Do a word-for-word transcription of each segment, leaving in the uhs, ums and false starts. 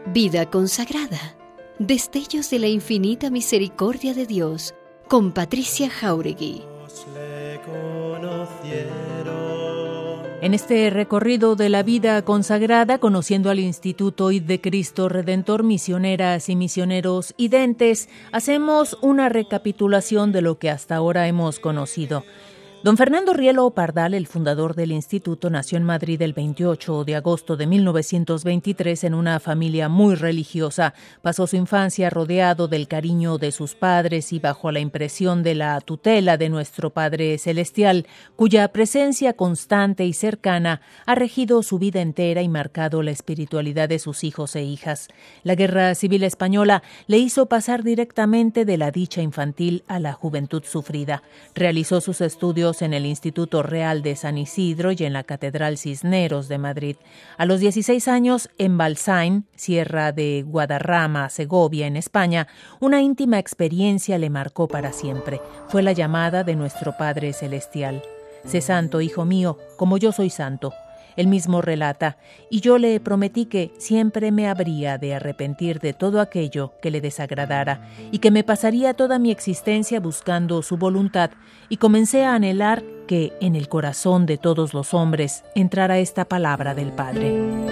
Vida consagrada. Destellos de la infinita misericordia de Dios, con Patricia Jáuregui. En este recorrido de la vida consagrada, conociendo al Instituto I D de Cristo Redentor, misioneras y misioneros identes, hacemos una recapitulación de lo que hasta ahora hemos conocido. Don Fernando Rielo Pardal, el fundador del instituto, nació en Madrid el veintiocho de agosto de mil novecientos veintitrés en una familia muy religiosa. Pasó su infancia rodeado del cariño de sus padres y bajo la impresión de la tutela de nuestro Padre Celestial, cuya presencia constante y cercana ha regido su vida entera y marcado la espiritualidad de sus hijos e hijas. La Guerra Civil Española le hizo pasar directamente de la dicha infantil a la juventud sufrida. Realizó sus estudios en el Instituto Real de San Isidro y en la Catedral Cisneros de Madrid. A los dieciséis años, en Balsain, Sierra de Guadarrama, Segovia, en España, una íntima experiencia le marcó para siempre. Fue la llamada de nuestro Padre Celestial. Sé santo, hijo mío, como yo soy santo. Él mismo relata, y yo le prometí que siempre me habría de arrepentir de todo aquello que le desagradara y que me pasaría toda mi existencia buscando su voluntad, y comencé a anhelar que en el corazón de todos los hombres entrara esta palabra del Padre.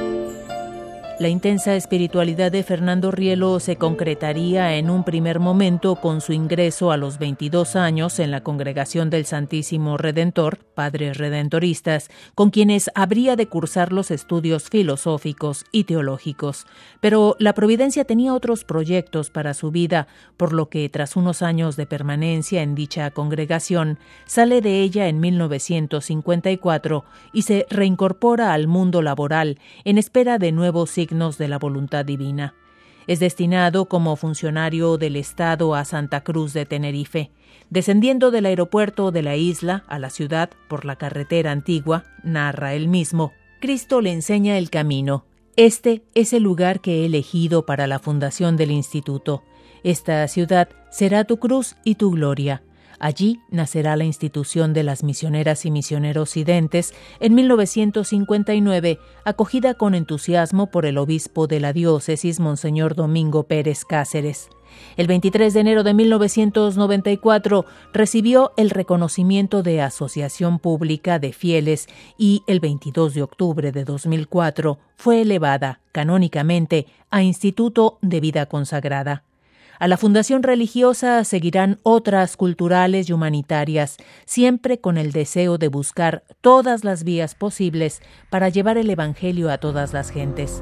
La intensa espiritualidad de Fernando Rielo se concretaría en un primer momento con su ingreso a los veintidós años en la Congregación del Santísimo Redentor, Padres Redentoristas, con quienes habría de cursar los estudios filosóficos y teológicos. Pero la providencia tenía otros proyectos para su vida, por lo que tras unos años de permanencia en dicha congregación, sale de ella en mil novecientos cincuenta y cuatro y se reincorpora al mundo laboral en espera de nuevos signos de la voluntad divina. Es destinado como funcionario del Estado a Santa Cruz de Tenerife. Descendiendo del aeropuerto de la isla a la ciudad por la carretera antigua, narra él mismo, Cristo le enseña el camino. Este es el lugar que he elegido para la fundación del instituto. Esta ciudad será tu cruz y tu gloria. Allí nacerá la institución de las misioneras y misioneros identes en mil novecientos cincuenta y nueve, acogida con entusiasmo por el obispo de la diócesis, Monseñor Domingo Pérez Cáceres. El veintitrés de enero de mil novecientos noventa y cuatro recibió el reconocimiento de Asociación Pública de Fieles y el veintidós de octubre de dos mil cuatro fue elevada canónicamente a Instituto de Vida Consagrada. A la fundación religiosa seguirán otras culturales y humanitarias, siempre con el deseo de buscar todas las vías posibles para llevar el Evangelio a todas las gentes.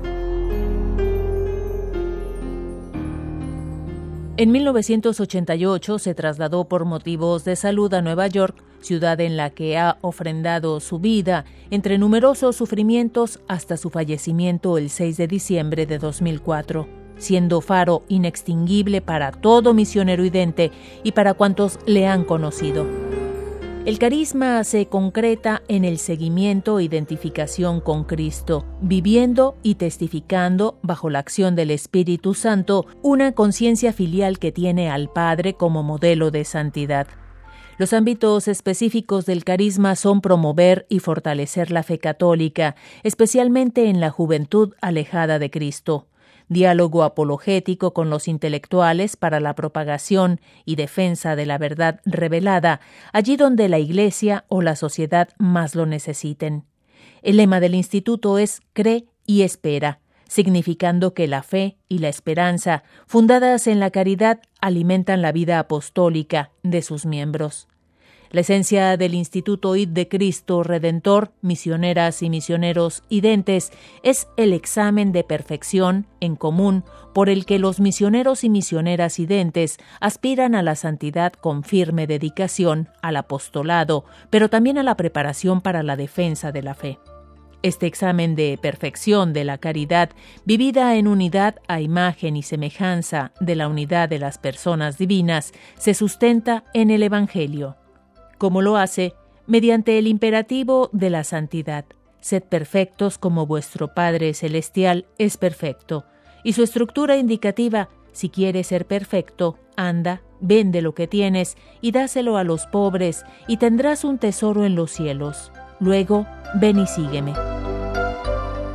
En mil novecientos ochenta y ocho se trasladó por motivos de salud a Nueva York, ciudad en la que ha ofrendado su vida entre numerosos sufrimientos hasta su fallecimiento el seis de diciembre de dos mil cuatro. Siendo faro inextinguible para todo misionero idente y para cuantos le han conocido. El carisma se concreta en el seguimiento e identificación con Cristo, viviendo y testificando, bajo la acción del Espíritu Santo, una conciencia filial que tiene al Padre como modelo de santidad. Los ámbitos específicos del carisma son promover y fortalecer la fe católica, especialmente en la juventud alejada de Cristo. Diálogo apologético con los intelectuales para la propagación y defensa de la verdad revelada, allí donde la Iglesia o la sociedad más lo necesiten. El lema del instituto es «Cree y espera», significando que la fe y la esperanza, fundadas en la caridad, alimentan la vida apostólica de sus miembros. La esencia del Instituto I D de Cristo Redentor, misioneras y misioneros identes, es el examen de perfección en común por el que los misioneros y misioneras identes aspiran a la santidad con firme dedicación al apostolado, pero también a la preparación para la defensa de la fe. Este examen de perfección de la caridad, vivida en unidad a imagen y semejanza de la unidad de las personas divinas, se sustenta en el Evangelio. Como lo hace mediante el imperativo de la santidad. Sed perfectos como vuestro Padre Celestial es perfecto. Y su estructura indicativa, si quieres ser perfecto, anda, vende lo que tienes y dáselo a los pobres y tendrás un tesoro en los cielos. Luego, ven y sígueme.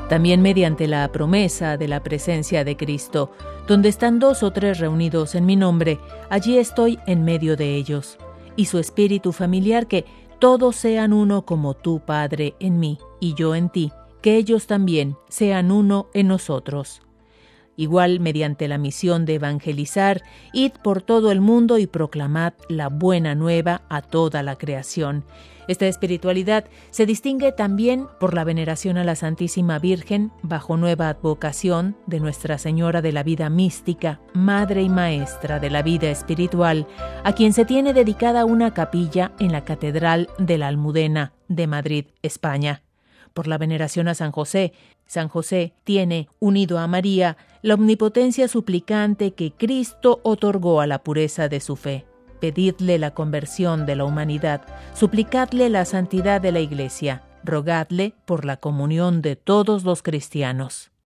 también mediante la promesa de la presencia de Cristo. Donde están dos o tres reunidos en mi nombre, allí estoy en medio de ellos. Y su espíritu familiar, que todos sean uno como tú, Padre, en mí y yo en ti, que ellos también sean uno en nosotros. Igual mediante la misión de evangelizar, id por todo el mundo y proclamad la buena nueva a toda la creación. Esta espiritualidad se distingue también por la veneración a la Santísima Virgen bajo nueva advocación de Nuestra Señora de la Vida Mística, Madre y Maestra de la vida espiritual, a quien se tiene dedicada una capilla en la Catedral de la Almudena de Madrid, España. Por la veneración a San José, San José tiene, unido a María, la omnipotencia suplicante que Cristo otorgó a la pureza de su fe. Pedidle la conversión de la humanidad, suplicadle la santidad de la Iglesia, rogadle por la comunión de todos los cristianos.